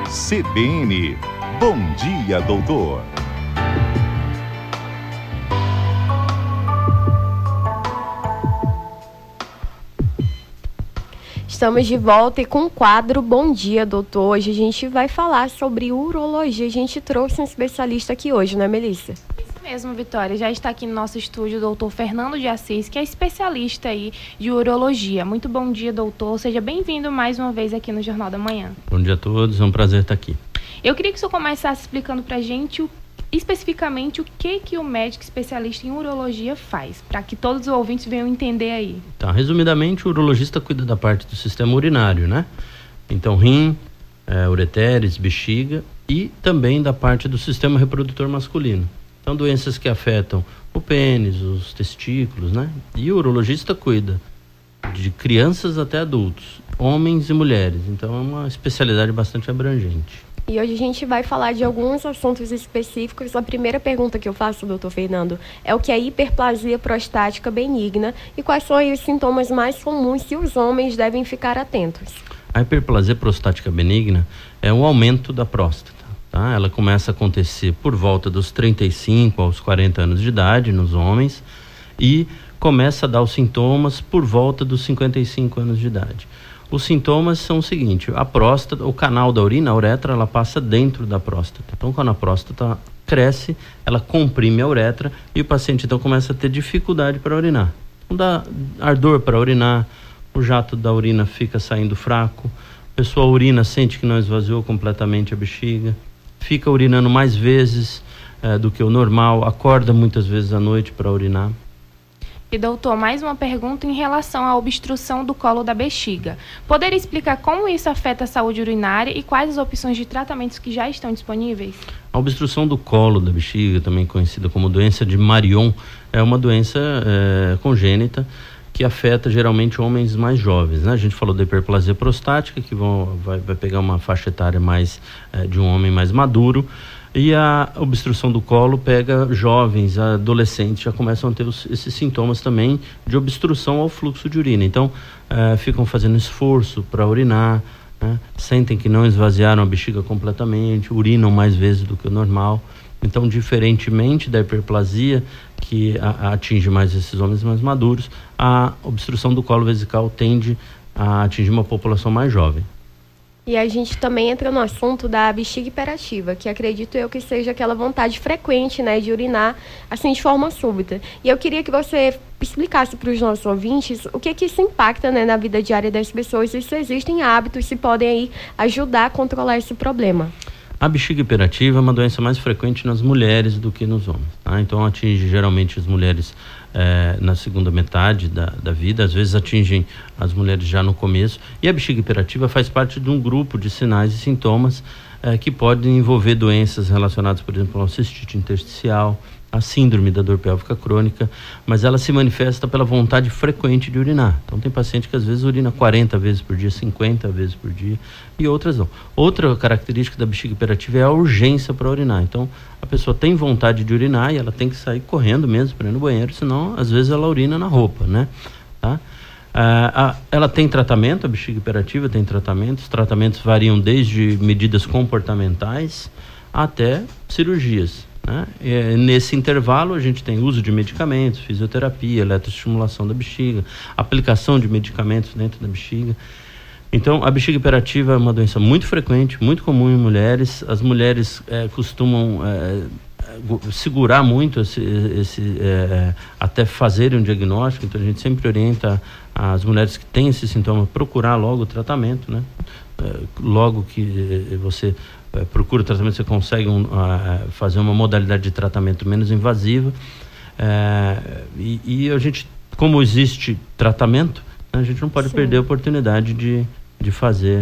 CBN. Bom dia, doutor. Estamos de volta e com o quadro Bom Dia, Doutor. Hoje a gente vai falar sobre urologia. A gente trouxe um especialista aqui hoje, não é, Melissa? Isso mesmo, Vitória. Já está aqui no nosso estúdio o doutor Fernando de Assis, que é especialista aí de urologia. Muito bom dia, doutor. Seja bem-vindo mais uma vez aqui no Jornal da Manhã. Bom dia a todos, é um prazer estar aqui. Eu queria que o senhor começasse explicando pra gente especificamente o que o médico especialista em urologia faz, para que todos os ouvintes venham entender aí. Tá, resumidamente, o urologista cuida da parte do sistema urinário, né? Então, rim, ureteres, bexiga e também da parte do sistema reprodutor masculino. Então, doenças que afetam o pênis, os testículos, né? E o urologista cuida de crianças até adultos, homens e mulheres. Então, é uma especialidade bastante abrangente. E hoje a gente vai falar de alguns assuntos específicos. A primeira pergunta que eu faço, doutor Fernando, é o que é a hiperplasia prostática benigna e quais são aí os sintomas mais comuns que os homens devem ficar atentos. A hiperplasia prostática benigna é um aumento da próstata, tá? Ela começa a acontecer por volta dos 35 aos 40 anos de idade nos homens e começa a dar os sintomas por volta dos 55 anos de idade. Os sintomas são o seguinte: a próstata, o canal da urina, a uretra, ela passa dentro da próstata. Então, quando a próstata cresce, ela comprime a uretra e o paciente então começa a ter dificuldade para urinar. Então, dá ardor para urinar, o jato da urina fica saindo fraco, a pessoa urina, sente que não esvaziou completamente a bexiga, fica urinando mais vezes do que o normal, acorda muitas vezes à noite para urinar. E doutor, mais uma pergunta em relação à obstrução do colo da bexiga. Poderia explicar como isso afeta a saúde urinária e quais as opções de tratamentos que já estão disponíveis? A obstrução do colo da bexiga, também conhecida como doença de Marion, é uma doença congênita que afeta geralmente homens mais jovens, né? A gente falou da hiperplasia prostática, que vai pegar uma faixa etária mais de um homem mais maduro. E a obstrução do colo pega jovens, adolescentes, já começam a ter esses sintomas também de obstrução ao fluxo de urina. Então, ficam fazendo esforço para urinar, né? Sentem que não esvaziaram a bexiga completamente, urinam mais vezes do que o normal. Então, diferentemente da hiperplasia, que atinge mais esses homens mais maduros, a obstrução do colo vesical tende a atingir uma população mais jovem. E a gente também entra no assunto da bexiga hiperativa, que acredito eu que seja aquela vontade frequente, né, de urinar, assim, de forma súbita. E eu queria que você explicasse para os nossos ouvintes o que isso impacta, né, na vida diária das pessoas e se existem hábitos que podem aí ajudar a controlar esse problema. A bexiga hiperativa é uma doença mais frequente nas mulheres do que nos homens, tá? Então atinge geralmente as mulheres na segunda metade da vida, às vezes atingem as mulheres já no começo, e a bexiga hiperativa faz parte de um grupo de sinais e sintomas que podem envolver doenças relacionadas, por exemplo, ao cistite intersticial, a síndrome da dor pélvica crônica, mas ela se manifesta pela vontade frequente de urinar. Então tem paciente que às vezes urina 40 vezes por dia, 50 vezes por dia, e outras não. Outra característica da bexiga hiperativa é a urgência para urinar. Então a pessoa tem vontade de urinar e ela tem que sair correndo mesmo para ir no banheiro, senão às vezes ela urina na roupa, né? Tá? Ela tem tratamento, a bexiga hiperativa tem tratamento. Os tratamentos variam desde medidas comportamentais até cirurgias, né? Nesse intervalo a gente tem uso de medicamentos, fisioterapia, eletroestimulação da bexiga, aplicação de medicamentos dentro da bexiga. Então a bexiga hiperativa é uma doença muito frequente, muito comum em mulheres. As mulheres costumam segurar muito até fazerem um diagnóstico. Então a gente sempre orienta as mulheres que têm esse sintoma procurar logo o tratamento, né? Logo que você procura o tratamento, você consegue fazer uma modalidade de tratamento menos invasiva, e a gente, como existe tratamento, a gente não pode perder a oportunidade de fazer,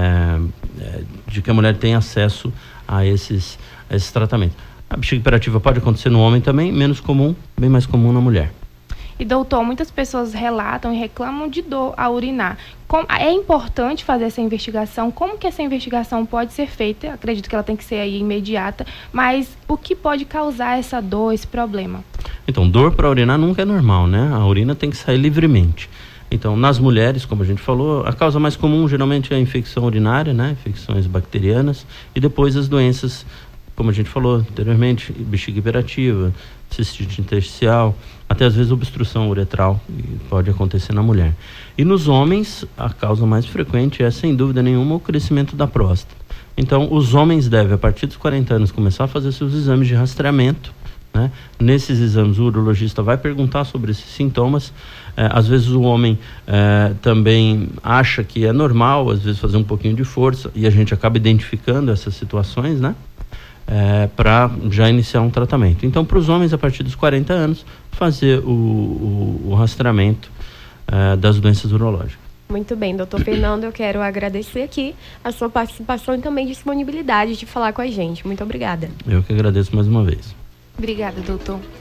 de que a mulher tenha acesso a esses tratamentos. A bexiga hiperativa pode acontecer no homem também, menos comum, bem mais comum na mulher. E doutor, muitas pessoas relatam e reclamam de dor ao urinar. É importante fazer essa investigação? Como que essa investigação pode ser feita? Acredito que ela tem que ser aí imediata, mas o que pode causar essa dor, esse problema? Então, dor para urinar nunca é normal, né? A urina tem que sair livremente. Então, nas mulheres, como a gente falou, a causa mais comum geralmente é a infecção urinária, né? Infecções bacterianas, e depois as doenças, como a gente falou anteriormente, bexiga hiperativa, cistite intersticial, até às vezes obstrução uretral, pode acontecer na mulher. E nos homens, a causa mais frequente é, sem dúvida nenhuma, o crescimento da próstata. Então, os homens devem, a partir dos 40 anos, começar a fazer seus exames de rastreamento, né? Nesses exames, o urologista vai perguntar sobre esses sintomas. Às vezes o homem também acha que é normal, às vezes, fazer um pouquinho de força, e a gente acaba identificando essas situações, né? Para já iniciar um tratamento. Então, para os homens, a partir dos 40 anos, fazer o rastreamento das doenças urológicas. Muito bem, doutor Fernando, eu quero agradecer aqui a sua participação e também disponibilidade de falar com a gente. Muito obrigada. Eu que agradeço mais uma vez. Obrigada, doutor.